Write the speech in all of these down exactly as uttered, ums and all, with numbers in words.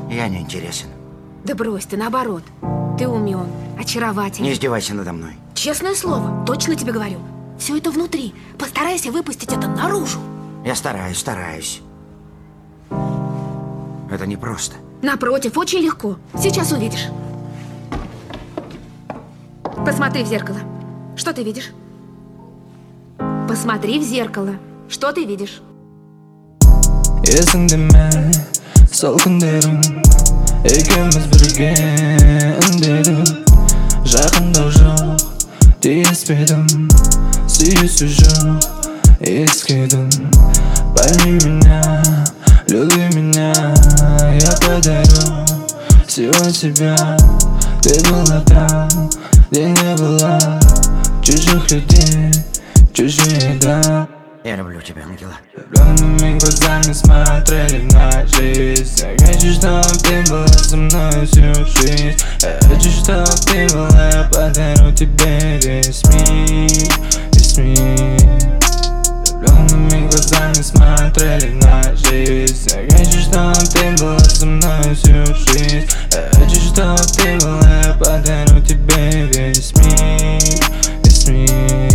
Я не интересен. Да брось ты, наоборот. Ты умен, очаровательный. Не издевайся надо мной. Честное слово, точно тебе говорю. Все это внутри. Постарайся выпустить это наружу. Я стараюсь, стараюсь. Это непросто. Напротив, очень легко. Сейчас увидишь. Посмотри в зеркало. Что ты видишь? Посмотри в зеркало. Что ты видишь? Есіңде ме сол күндерім, екеуміз бірге үндедік. Жақындау жоқ, тиіспедім, сүйісу жоқ, ескедім. Пойми меня, люби меня, я подарю всего себя. Ты была там, где не было чужих людей, чужие еда. Я люблю тебя, ангела. Влюбленными глазами смотрели на жизнь. Я хочу, чтоб ты была со мной всю жизнь. Я хочу, чтоб ты была, я подарю тебе весь мир, весь мир. Влюбленными глазами смотрели на жизнь. Я хочу, чтоб ты была со мной всю жизнь. Я хочу, чтоб ты была, я подарю тебе весь мир, весь мир.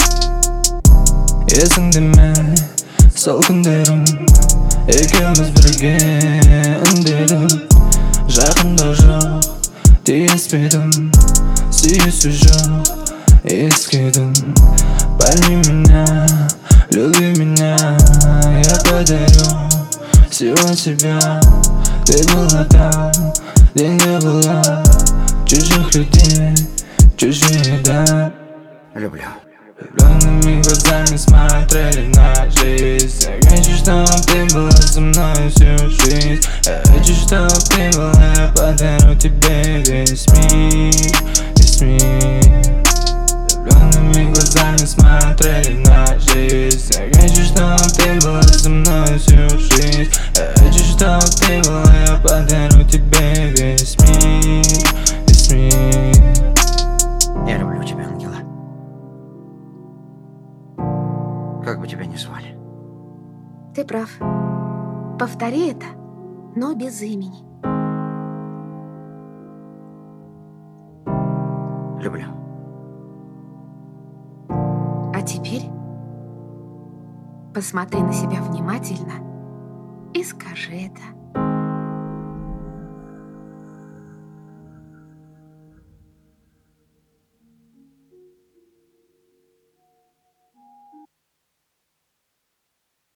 Есіңде ме сол күндерім, екеуміз бірге үндедік. Жақындау жоқ, тиіспедім, сүйісу жоқ, ескедім. Пойми меня, люби меня, я подарю всего себя. Ты была там, где не было чужих людей, чужие еда. Люблю. Влюбленными глазами смотрели на жизнь. Я хочу, чтоб ты была со мной всю жизнь. Я хочу, чтоб ты была, я подарю тебе весь мир, весь мир. Влюбленными глазами смотрели на жизнь. Я хочу, чтоб ты была со мной всю жизнь. Я хочу, чтоб ты была, я подарю тебе весь мир, весь мир. Я люблю тебя, ангела. Как бы тебя ни звали. Ты прав. Повтори это, но без имени. Люблю. А теперь посмотри на себя внимательно и скажи это.